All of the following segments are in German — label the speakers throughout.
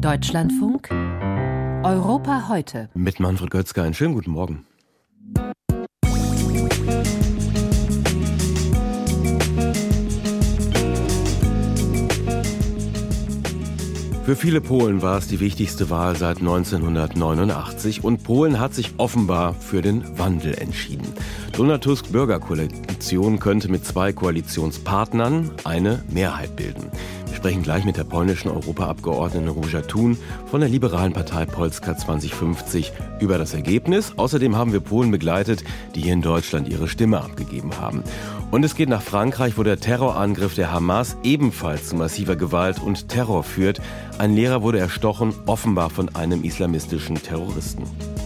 Speaker 1: Deutschlandfunk Europa heute.
Speaker 2: Mit Manfred Götzger, einen schönen guten Morgen. Für viele Polen war es die wichtigste Wahl seit 1989 und Polen hat sich offenbar für den Wandel entschieden. Donald Tusks Bürgerkoalition könnte mit 2 Koalitionspartnern eine Mehrheit bilden. Wir sprechen gleich mit der polnischen Europaabgeordneten Róża Thun von der liberalen Partei Polska 2050 über das Ergebnis. Außerdem haben wir Polen begleitet, die hier in Deutschland ihre Stimme abgegeben haben. Und es geht nach Frankreich, wo der Terrorangriff der Hamas ebenfalls zu massiver Gewalt und Terror führt. Ein Lehrer wurde erstochen, offenbar von einem islamistischen Terroristen.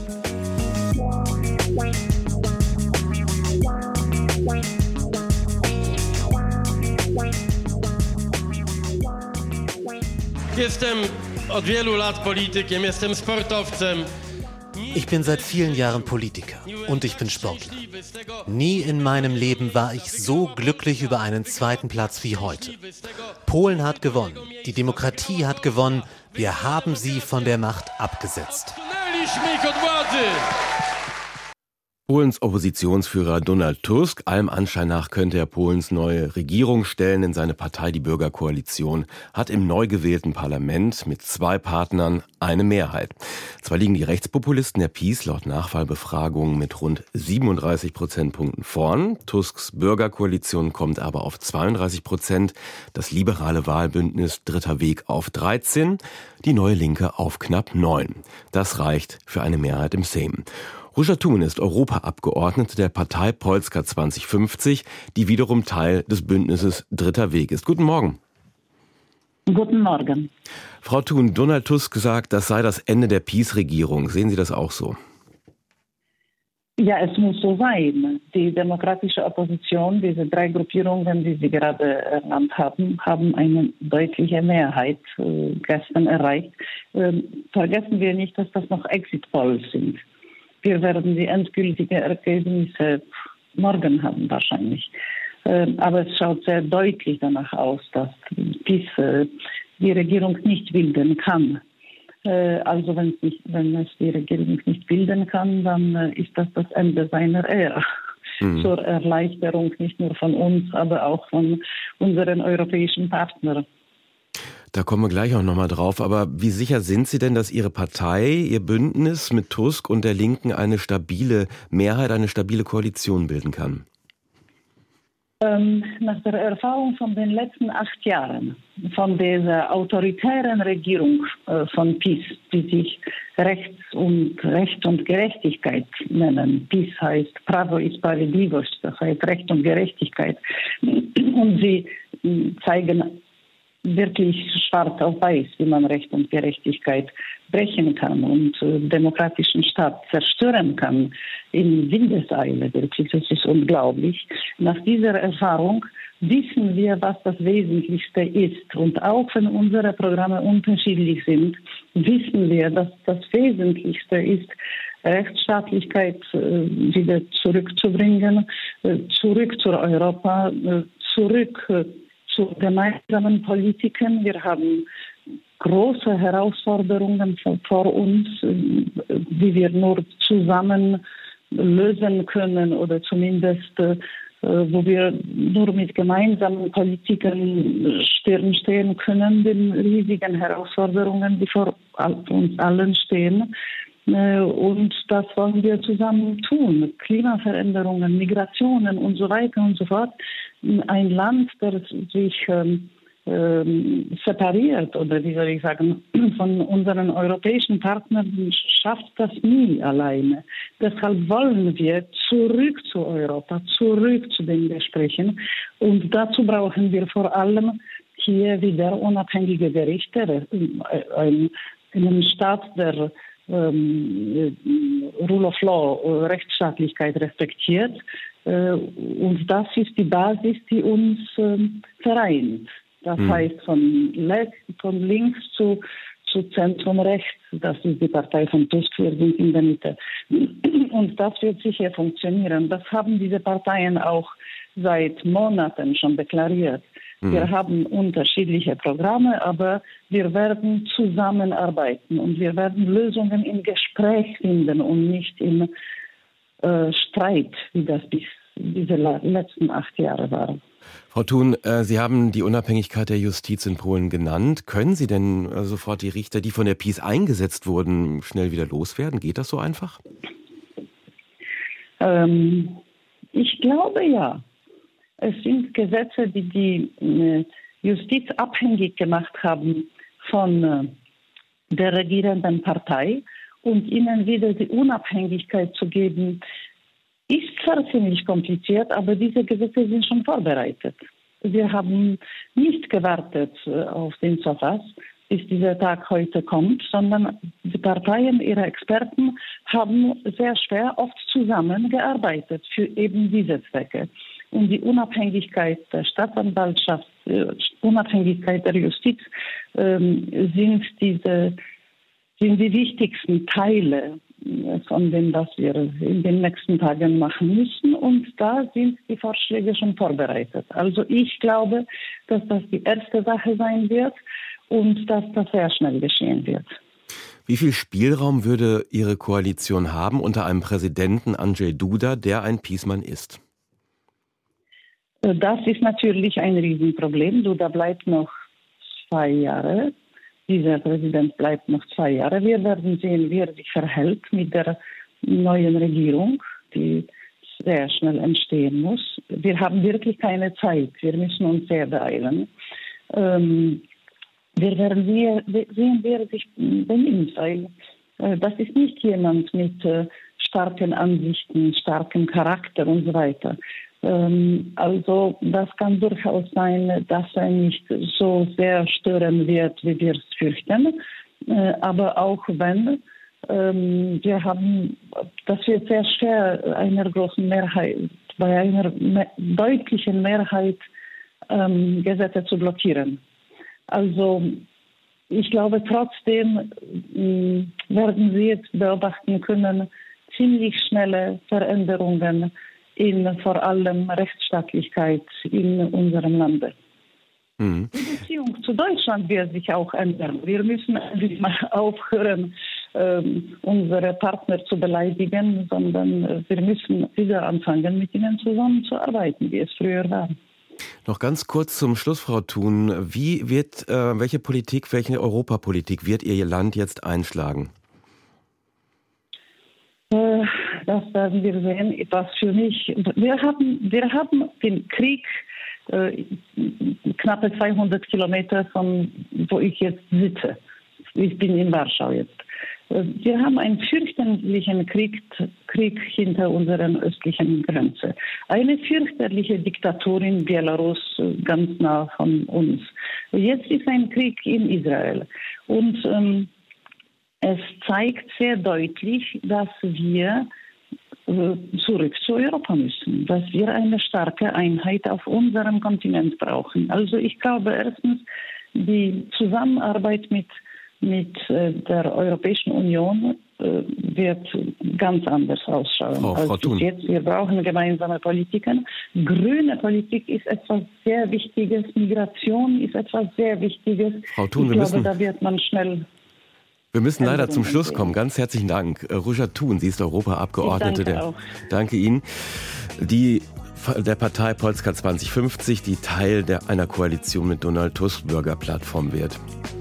Speaker 3: Jestem od wielu lat politykiem, jestem sportowcem.
Speaker 4: Ich bin seit vielen Jahren Politiker und ich bin Sportler. Nie in meinem Leben war ich so glücklich über einen zweiten Platz wie heute. Polen hat gewonnen, die Demokratie hat gewonnen, wir haben sie von der Macht abgesetzt.
Speaker 2: Polens Oppositionsführer Donald Tusk, allem Anschein nach könnte er Polens neue Regierung stellen, denn seine Partei, die Bürgerkoalition, hat im neu gewählten Parlament mit 2 Partnern eine Mehrheit. Zwar liegen die Rechtspopulisten der PiS laut Nachwahlbefragungen mit rund 37 Prozentpunkten vorn. Tusks Bürgerkoalition kommt aber auf 32%, das liberale Wahlbündnis Dritter Weg auf 13, die Neue Linke auf knapp 9. Das reicht für eine Mehrheit im Sejm. Róża Thun ist Europaabgeordnete der Partei Polska 2050, die wiederum Teil des Bündnisses Dritter Weg ist. Guten Morgen.
Speaker 5: Guten Morgen.
Speaker 2: Frau Thun, Donald Tusk sagt, das sei das Ende der PiS-Regierung. Sehen Sie das auch so?
Speaker 5: Ja, es muss so sein. Die demokratische Opposition, diese 3 Gruppierungen, die Sie gerade ernannt haben, haben eine deutliche Mehrheit gestern erreicht. Vergessen wir nicht, dass das noch Exit-Polls sind. Wir werden die endgültigen Ergebnisse morgen haben wahrscheinlich. Aber es schaut sehr deutlich danach aus, dass PiS die Regierung nicht bilden kann. Also wenn es die Regierung nicht bilden kann, dann ist das das Ende seiner Ära. Zur Erleichterung nicht nur von uns, aber auch von unseren europäischen Partnern.
Speaker 2: Da kommen wir gleich auch nochmal drauf. Aber wie sicher sind Sie denn, dass Ihre Partei, Ihr Bündnis mit Tusk und der Linken eine stabile Mehrheit, eine stabile Koalition bilden kann?
Speaker 5: Nach der Erfahrung von den letzten 8 Jahren, von dieser autoritären Regierung von PiS, die sich Recht und Gerechtigkeit nennen. PiS heißt Prawo i Sprawiedliwość, das heißt Recht und Gerechtigkeit. Und sie zeigen wirklich schwarz auf weiß, wie man Recht und Gerechtigkeit brechen kann und demokratischen Staat zerstören kann in Windeseile. Wirklich, das ist unglaublich. Nach dieser Erfahrung wissen wir, was das Wesentlichste ist. Und auch wenn unsere Programme unterschiedlich sind, wissen wir, dass das Wesentlichste ist, Rechtsstaatlichkeit wieder zurückzubringen, zurück zu Europa, zurück zu gemeinsamen Politiken. Wir haben große Herausforderungen vor uns, die wir nur zusammen lösen können oder zumindest wo wir nur mit gemeinsamen Politiken Stirn stehen können, den riesigen Herausforderungen, die vor uns allen stehen. Und das wollen wir zusammen tun. Klimaveränderungen, Migrationen und so weiter und so fort. Ein Land, das sich separiert oder wie soll ich sagen, von unseren europäischen Partnern schafft das nie alleine. Deshalb wollen wir zurück zu Europa, zurück zu den Gesprächen. Und dazu brauchen wir vor allem hier wieder unabhängige Gerichte, einen Staat, der Rule of Law, Rechtsstaatlichkeit respektiert. Und das ist die Basis, die uns vereint. Das heißt von links zu Zentrum rechts. Das ist die Partei von Tusk, wir sind in der Mitte. Und das wird sicher funktionieren. Das haben diese Parteien auch seit Monaten schon deklariert. Wir haben unterschiedliche Programme, aber wir werden zusammenarbeiten und wir werden Lösungen im Gespräch finden und nicht im Streit, wie das bis diese letzten 8 Jahre war.
Speaker 2: Frau Thun, Sie haben die Unabhängigkeit der Justiz in Polen genannt. Können Sie denn sofort die Richter, die von der PiS eingesetzt wurden, schnell wieder loswerden? Geht das so einfach?
Speaker 5: Ich glaube ja. Es sind Gesetze, die die Justiz abhängig gemacht haben von der regierenden Partei und ihnen wieder die Unabhängigkeit zu geben, ist zwar ziemlich kompliziert, aber diese Gesetze sind schon vorbereitet. Wir haben nicht gewartet auf den Sofas, bis dieser Tag heute kommt, sondern die Parteien, ihre Experten haben sehr schwer oft zusammengearbeitet für eben diese Zwecke. Und die Unabhängigkeit der Staatsanwaltschaft, Unabhängigkeit der Justiz sind die wichtigsten Teile von dem, was wir in den nächsten Tagen machen müssen. Und da sind die Vorschläge schon vorbereitet. Also ich glaube, dass das die erste Sache sein wird und dass das sehr schnell geschehen wird.
Speaker 2: Wie viel Spielraum würde Ihre Koalition haben unter einem Präsidenten Andrzej Duda, der ein PiS-Mann ist?
Speaker 5: Das ist natürlich ein Riesenproblem. Duda bleibt noch 2 Jahre. Dieser Präsident bleibt noch 2 Jahre. Wir werden sehen, wie er sich verhält mit der neuen Regierung, die sehr schnell entstehen muss. Wir haben wirklich keine Zeit. Wir müssen uns sehr beeilen. Wir werden sehen, wie er sich benimmt, weil das ist nicht jemand mit starken Ansichten, starkem Charakter und so weiter. Also das kann durchaus sein, dass er nicht so sehr stören wird, wie wir es fürchten. Aber auch wenn, das wird sehr schwer, einer großen Mehrheit, bei einer deutlichen Mehrheit Gesetze zu blockieren. Also ich glaube, trotzdem werden Sie jetzt beobachten können, ziemlich schnelle Veränderungen in vor allem Rechtsstaatlichkeit in unserem Lande. Die Beziehung zu Deutschland wird sich auch ändern. Wir müssen endlich mal aufhören, unsere Partner zu beleidigen, sondern wir müssen wieder anfangen, mit ihnen zusammenzuarbeiten, wie es früher war.
Speaker 2: Noch ganz kurz zum Schluss, Frau Thun. Welche Europapolitik wird Ihr Land jetzt einschlagen?
Speaker 5: Das werden wir sehen. Was für mich, wir haben den Krieg knappe 200 Kilometer von wo ich jetzt sitze. Ich bin in Warschau jetzt. Wir haben einen fürchterlichen Krieg hinter unseren östlichen Grenze. Eine fürchterliche Diktatur in Belarus, ganz nah von uns. Jetzt ist ein Krieg in Israel. Und es zeigt sehr deutlich, dass wir zurück zu Europa müssen, dass wir eine starke Einheit auf unserem Kontinent brauchen. Also ich glaube erstens, die Zusammenarbeit mit der Europäischen Union wird ganz anders ausschauen
Speaker 2: Frau Thun.
Speaker 5: Jetzt. Wir brauchen gemeinsame Politiken. Grüne Politik ist etwas sehr Wichtiges. Migration ist etwas sehr Wichtiges.
Speaker 2: Frau Thun,
Speaker 5: da wird man schnell...
Speaker 2: Wir müssen leider zum Schluss kommen. Ganz herzlichen Dank. Ruja Thun, sie ist Europaabgeordnete. Danke Ihnen. Der Partei Polska 2050, die Teil einer Koalition mit Donald Tusk Bürgerplattform wird.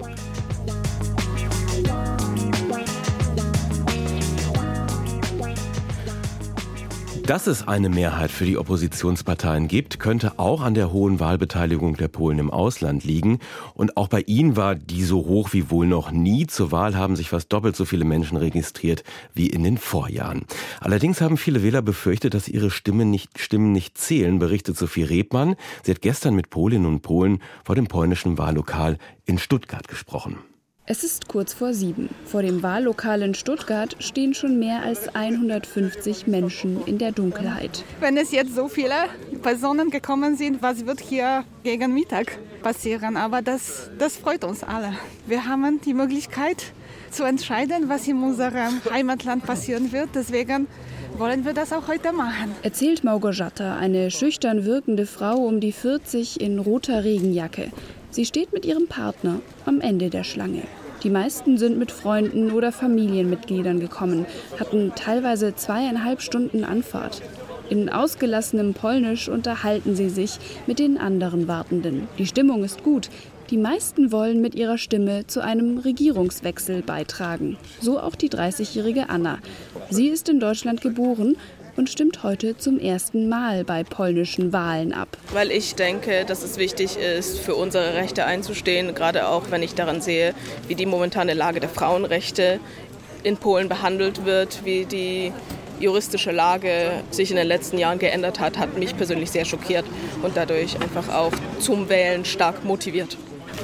Speaker 2: Dass es eine Mehrheit für die Oppositionsparteien gibt, könnte auch an der hohen Wahlbeteiligung der Polen im Ausland liegen. Und auch bei ihnen war die so hoch wie wohl noch nie. Zur Wahl haben sich fast doppelt so viele Menschen registriert wie in den Vorjahren. Allerdings haben viele Wähler befürchtet, dass ihre Stimmen nicht zählen, berichtet Sophie Rebmann. Sie hat gestern mit Polinnen und Polen vor dem polnischen Wahllokal in Stuttgart gesprochen.
Speaker 6: Es ist kurz vor 7. Vor dem Wahllokal in Stuttgart stehen schon mehr als 150 Menschen in der Dunkelheit.
Speaker 7: Wenn es jetzt so viele Personen gekommen sind, was wird hier gegen Mittag passieren. Aber das freut uns alle. Wir haben die Möglichkeit zu entscheiden, was in unserem Heimatland passieren wird. Deswegen wollen wir das auch heute machen.
Speaker 6: Erzählt Małgorzata, eine schüchtern wirkende Frau um die 40 in roter Regenjacke. Sie steht mit ihrem Partner am Ende der Schlange. Die meisten sind mit Freunden oder Familienmitgliedern gekommen, hatten teilweise 2,5 Stunden Anfahrt. In ausgelassenem Polnisch unterhalten sie sich mit den anderen Wartenden. Die Stimmung ist gut. Die meisten wollen mit ihrer Stimme zu einem Regierungswechsel beitragen. So auch die 30-jährige Anna. Sie ist in Deutschland geboren und stimmt heute zum ersten Mal bei polnischen Wahlen ab.
Speaker 8: Weil ich denke, dass es wichtig ist, für unsere Rechte einzustehen, gerade auch wenn ich daran sehe, wie die momentane Lage der Frauenrechte in Polen behandelt wird, wie die juristische Lage sich in den letzten Jahren geändert hat mich persönlich sehr schockiert und dadurch einfach auch zum Wählen stark motiviert.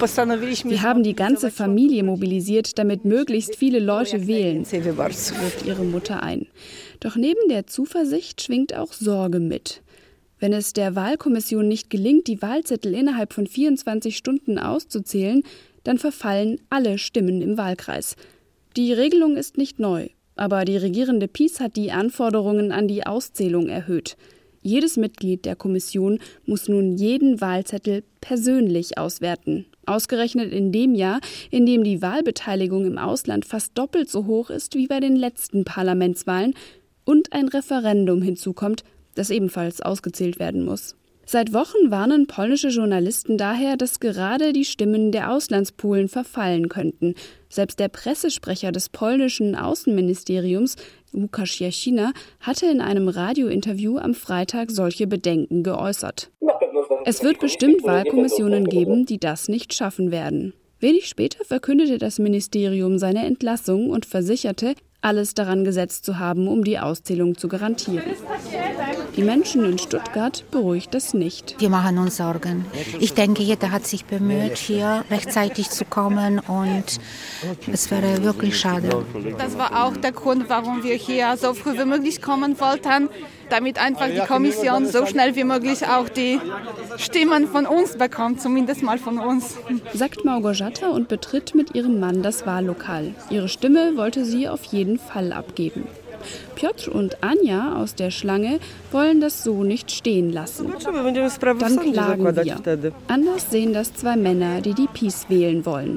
Speaker 6: Wir haben die ganze Familie mobilisiert, damit möglichst viele Leute wählen, wirft ihre Mutter ein. Doch neben der Zuversicht schwingt auch Sorge mit. Wenn es der Wahlkommission nicht gelingt, die Wahlzettel innerhalb von 24 Stunden auszuzählen, dann verfallen alle Stimmen im Wahlkreis. Die Regelung ist nicht neu, aber die regierende PiS hat die Anforderungen an die Auszählung erhöht. Jedes Mitglied der Kommission muss nun jeden Wahlzettel persönlich auswerten. Ausgerechnet in dem Jahr, in dem die Wahlbeteiligung im Ausland fast doppelt so hoch ist wie bei den letzten Parlamentswahlen und ein Referendum hinzukommt, das ebenfalls ausgezählt werden muss. Seit Wochen warnen polnische Journalisten daher, dass gerade die Stimmen der Auslandspolen verfallen könnten. Selbst der Pressesprecher des polnischen Außenministeriums, Łukasz Jasina, hatte in einem Radiointerview am Freitag solche Bedenken geäußert. Es wird bestimmt Wahlkommissionen geben, die das nicht schaffen werden. Wenig später verkündete das Ministerium seine Entlassung und versicherte, alles daran gesetzt zu haben, um die Auszählung zu garantieren. Die Menschen in Stuttgart beruhigt das nicht.
Speaker 9: Wir machen uns Sorgen. Ich denke, jeder hat sich bemüht, hier rechtzeitig zu kommen und es wäre wirklich schade.
Speaker 7: Das war auch der Grund, warum wir hier so früh wie möglich kommen wollten, damit einfach die Kommission so schnell wie möglich auch die Stimmen von uns bekommt, zumindest mal von uns.
Speaker 6: Sagt Małgorzata und betritt mit ihrem Mann das Wahllokal. Ihre Stimme wollte sie auf jeden Fall abgeben. Piotr und Anja aus der Schlange wollen das so nicht stehen lassen. Dann klagen wir. Anders sehen das zwei Männer, die PiS wählen wollen.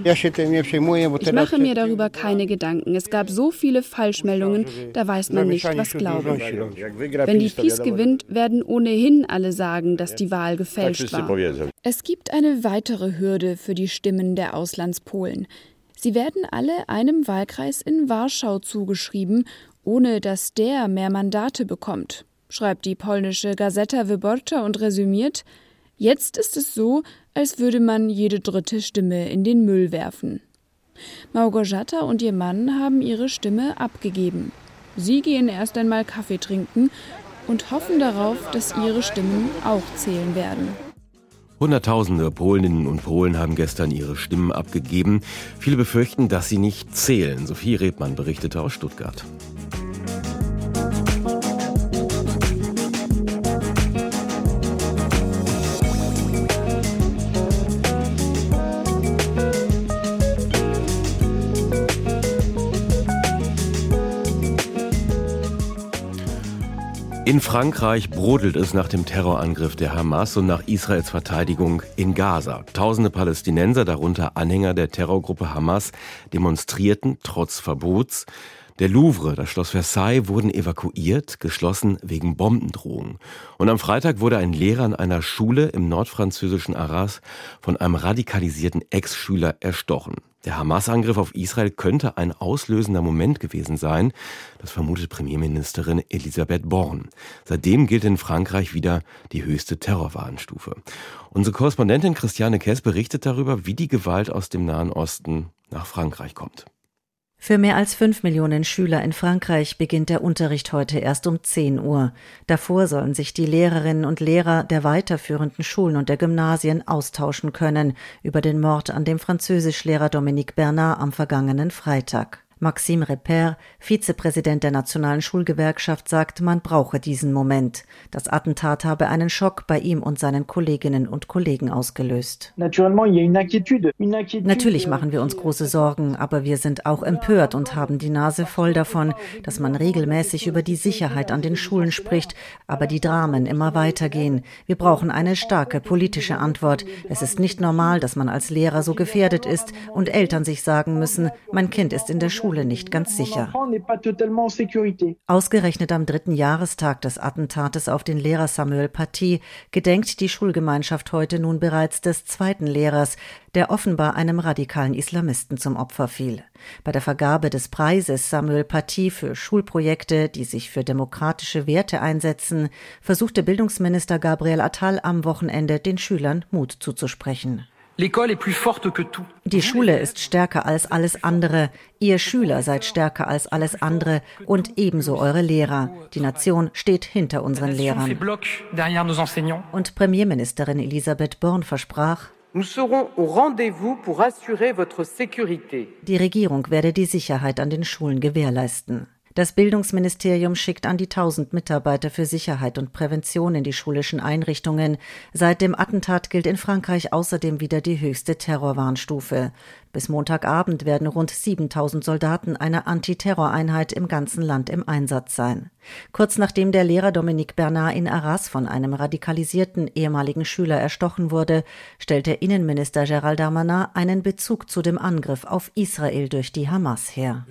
Speaker 6: Ich mache mir darüber keine Gedanken. Es gab so viele Falschmeldungen, da weiß man nicht, was glauben. Wenn die PiS gewinnt, werden ohnehin alle sagen, dass die Wahl gefälscht war. Es gibt eine weitere Hürde für die Stimmen der Auslandspolen. Sie werden alle einem Wahlkreis in Warschau zugeschrieben, ohne dass der mehr Mandate bekommt, schreibt die polnische Gazeta Wyborcza und resümiert: Jetzt ist es so, als würde man jede dritte Stimme in den Müll werfen. Małgorzata und ihr Mann haben ihre Stimme abgegeben. Sie gehen erst einmal Kaffee trinken und hoffen darauf, dass ihre Stimmen auch zählen werden.
Speaker 2: Hunderttausende Polinnen und Polen haben gestern ihre Stimmen abgegeben. Viele befürchten, dass sie nicht zählen. Sophie Rebmann berichtete aus Stuttgart. In Frankreich brodelt es nach dem Terrorangriff der Hamas und nach Israels Verteidigung in Gaza. Tausende Palästinenser, darunter Anhänger der Terrorgruppe Hamas, demonstrierten trotz Verbots. Der Louvre, das Schloss Versailles wurden evakuiert, geschlossen wegen Bombendrohungen. Und am Freitag wurde ein Lehrer an einer Schule im nordfranzösischen Arras von einem radikalisierten Ex-Schüler erstochen. Der Hamas-Angriff auf Israel könnte ein auslösender Moment gewesen sein, das vermutet Premierministerin Elisabeth Borne. Seitdem gilt in Frankreich wieder die höchste Terrorwarnstufe. Unsere Korrespondentin Christiane Kess berichtet darüber, wie die Gewalt aus dem Nahen Osten nach Frankreich kommt.
Speaker 10: Für mehr als 5 Millionen Schüler in Frankreich beginnt der Unterricht heute erst um 10 Uhr. Davor sollen sich die Lehrerinnen und Lehrer der weiterführenden Schulen und der Gymnasien austauschen können über den Mord an dem Französischlehrer Dominique Bernard am vergangenen Freitag. Maxime Reper, Vizepräsident der Nationalen Schulgewerkschaft, sagt, man brauche diesen Moment. Das Attentat habe einen Schock bei ihm und seinen Kolleginnen und Kollegen ausgelöst. Natürlich machen wir uns große Sorgen, aber wir sind auch empört und haben die Nase voll davon, dass man regelmäßig über die Sicherheit an den Schulen spricht, aber die Dramen immer weitergehen. Wir brauchen eine starke politische Antwort. Es ist nicht normal, dass man als Lehrer so gefährdet ist und Eltern sich sagen müssen, mein Kind ist in der Schule nicht ganz sicher. Ausgerechnet am 3. Jahrestag des Attentates auf den Lehrer Samuel Paty gedenkt die Schulgemeinschaft heute nun bereits des zweiten Lehrers, der offenbar einem radikalen Islamisten zum Opfer fiel. Bei der Vergabe des Preises Samuel Paty für Schulprojekte, die sich für demokratische Werte einsetzen, versuchte Bildungsminister Gabriel Attal am Wochenende den Schülern Mut zuzusprechen. Die Schule ist stärker als alles andere. Ihr Schüler seid stärker als alles andere und ebenso eure Lehrer. Die Nation steht hinter unseren Lehrern. Und Premierministerin Elisabeth Borne versprach, die Regierung werde die Sicherheit an den Schulen gewährleisten. Das Bildungsministerium schickt an die 1000 Mitarbeiter für Sicherheit und Prävention in die schulischen Einrichtungen. Seit dem Attentat gilt in Frankreich außerdem wieder die höchste Terrorwarnstufe. Bis Montagabend werden rund 7000 Soldaten einer Antiterroreinheit im ganzen Land im Einsatz sein. Kurz nachdem der Lehrer Dominique Bernard in Arras von einem radikalisierten ehemaligen Schüler erstochen wurde, stellte Innenminister Gérald Darmanin einen Bezug zu dem Angriff auf Israel durch die Hamas her.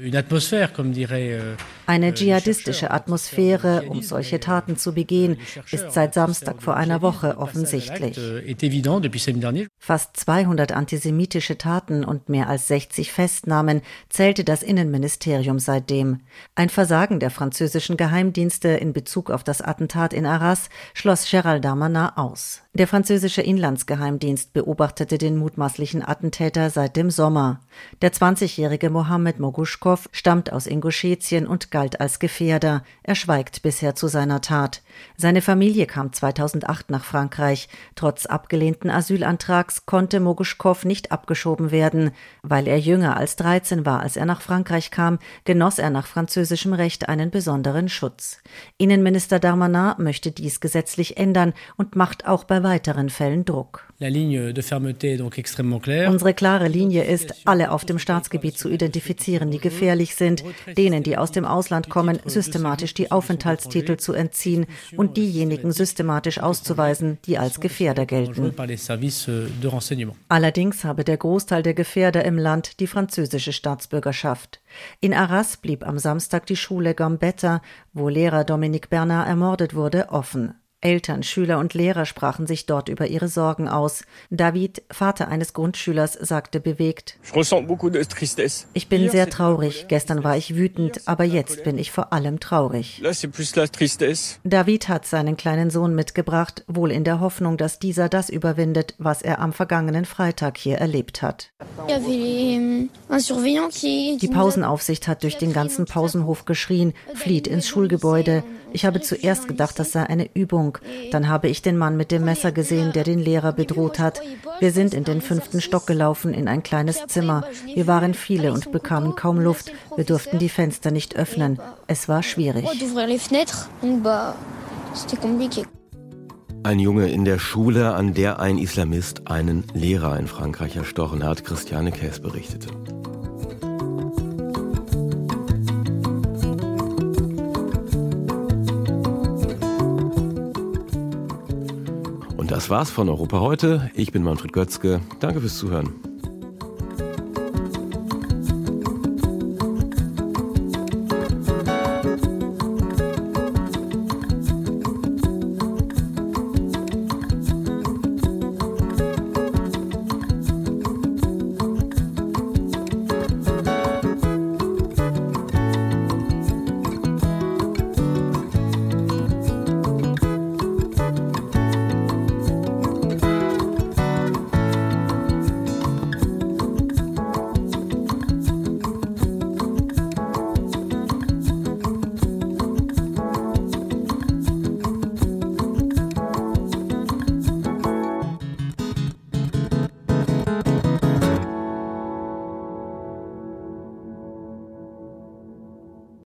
Speaker 10: Eine dschihadistische Atmosphäre, um solche Taten zu begehen, ist seit Samstag vor einer Woche offensichtlich. Fast 200 antisemitische Taten und mehr als 60 Festnahmen zählte das Innenministerium seitdem. Ein Versagen der französischen Geheimdienste in Bezug auf das Attentat in Arras schloss Gérald Darmanin aus. Der französische Inlandsgeheimdienst beobachtete den mutmaßlichen Attentäter seit dem Sommer. Der 20-jährige Mohamed Moguschkow stammt aus Ingushetien und galt als Gefährder. Er schweigt bisher zu seiner Tat. Seine Familie kam 2008 nach Frankreich. Trotz abgelehnten Asylantrags konnte Moguschkow nicht abgeschoben werden. Weil er jünger als 13 war, als er nach Frankreich kam, genoss er nach französischem Recht einen besonderen Schutz. Innenminister Darmanin möchte dies gesetzlich ändern und macht auch bei weiteren Fällen Druck. Unsere klare Linie ist, alle auf dem Staatsgebiet zu identifizieren, die gefährlich sind, denen, die aus dem Ausland kommen, systematisch die Aufenthaltstitel zu entziehen und diejenigen systematisch auszuweisen, die als Gefährder gelten. Allerdings habe der Großteil der Gefährder im Land die französische Staatsbürgerschaft. In Arras blieb am Samstag die Schule Gambetta, wo Lehrer Dominique Bernard ermordet wurde, offen. Eltern, Schüler und Lehrer sprachen sich dort über ihre Sorgen aus. David, Vater eines Grundschülers, sagte bewegt: Ich bin sehr traurig. Gestern war ich wütend, aber jetzt bin ich vor allem traurig. David hat seinen kleinen Sohn mitgebracht, wohl in der Hoffnung, dass dieser das überwindet, was er am vergangenen Freitag hier erlebt hat. Die Pausenaufsicht hat durch den ganzen Pausenhof geschrien: Flieht ins Schulgebäude. Ich habe zuerst gedacht, das sei eine Übung. Dann habe ich den Mann mit dem Messer gesehen, der den Lehrer bedroht hat. Wir sind in den 5. Stock gelaufen, in ein kleines Zimmer. Wir waren viele und bekamen kaum Luft. Wir durften die Fenster nicht öffnen. Es war schwierig.
Speaker 2: Ein Junge in der Schule, an der ein Islamist einen Lehrer in Frankreich erstochen hat, Christiane Käs berichtete. Das war's von Europa heute. Ich bin Manfred Götzke. Danke fürs Zuhören.